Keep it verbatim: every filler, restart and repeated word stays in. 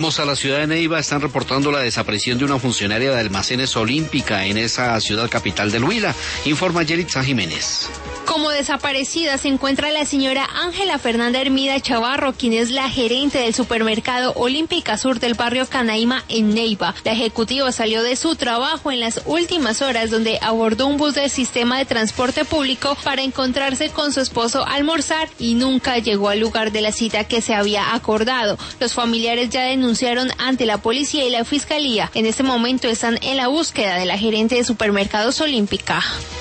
Vamos a la ciudad de Neiva, están reportando la desaparición de una funcionaria de Almacenes Olímpica en esa ciudad capital del Huila, informa Yeritza Jiménez. Como desaparecida se encuentra la señora Ángela Fernanda Hermida Chavarro, quien es la gerente del supermercado Olímpica Sur del barrio Canaima en Neiva. La ejecutiva salió de su trabajo en las últimas horas, donde abordó un bus del sistema de transporte público para encontrarse con su esposo a almorzar y nunca llegó al lugar de la cita que se había acordado. Los familiares ya denunciaron ante la policía y la fiscalía. En este momento están en la búsqueda de la gerente de Supermercados Olímpica.